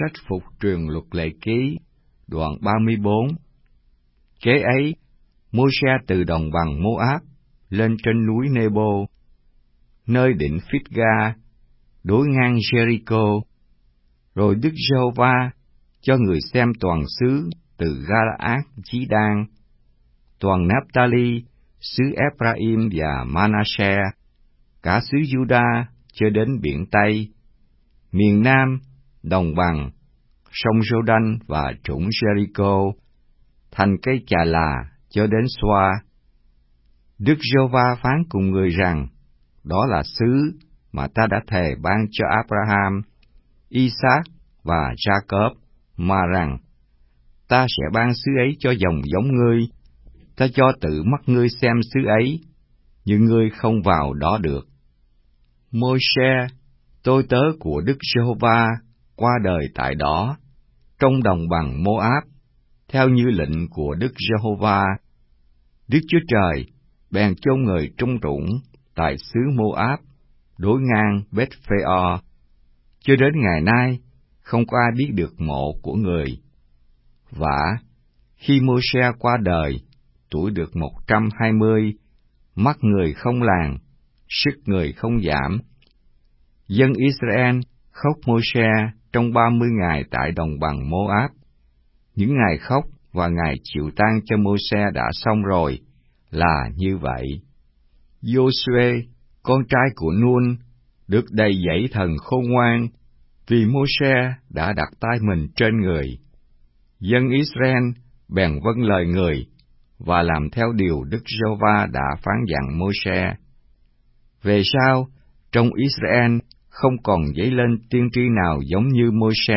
Sách Phục Truyền Luật Lệ Ký, đoạn 34. Kế ấy, Môi-se từ đồng bằng Mô-áp lên trên núi Nê-bô, nơi đỉnh Phít-ga, đối ngang Giê-ri-cô. Rồi Đức Giê-hô-va cho người xem toàn xứ từ Ga-la-át chí Dan, toàn Náp-ta-li, xứ Ép-ra-im và Ma-na-se, cả xứ Giu-đa cho đến biển Tây, miền Nam, đồng bằng, sông Giô-đanh và trũng Giê-ri-cô, thành cây chà là cho đến Xoa. Đức Giê-hô-va phán cùng người rằng, đó là xứ mà ta đã thề ban cho Abraham, Isaac và Jacob, mà rằng, ta sẽ ban xứ ấy cho dòng giống ngươi, ta cho tự mắt ngươi xem xứ ấy, nhưng ngươi không vào đó được. Môi-se, tôi tớ của Đức Giê-hô-va, qua đời tại đó, trong đồng bằng Mô-áp, theo như lệnh của Đức Giê-hô-va. Đức Chúa Trời bèn chôn người trung trũng tại xứ Mô-áp, đối ngang Bết-phê-o. Cho đến ngày nay, không có ai biết được mộ của người. Vả, khi Môi-se qua đời, tuổi được 120, mắt người không làng, sức người không giảm. Dân Israel khóc Môi-se trong 30 ngày tại đồng bằng Mô-áp. Những ngày khóc và ngày chịu tang cho Môi-se đã xong rồi, là như vậy. Giô-suê, con trai của Nun, được đầy dẫy thần khôn ngoan, vì Môi-se đã đặt tay mình trên người. Dân Israel bèn vâng lời người, và làm theo điều Đức Giê-hô-va đã phán dặn Môi-se. Về sau, trong Israel không còn dấy lên tiên tri nào giống như Môi-se,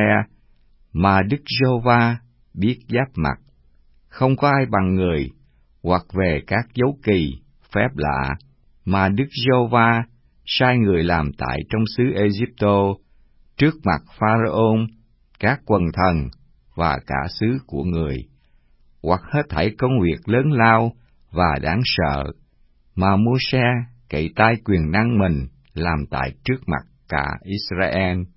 mà Đức Giê-hô-va biết giáp mặt. Không có ai bằng người, hoặc về các dấu kỳ, phép lạ, mà Đức Giê-hô-va sai người làm tại trong xứ Ê-díp-tô, trước mặt Pharaôn, các quần thần và cả xứ của người, hoặc hết thảy công việc lớn lao và đáng sợ mà Môi-se cậy tay quyền năng mình làm tại trước mặt cả Israel.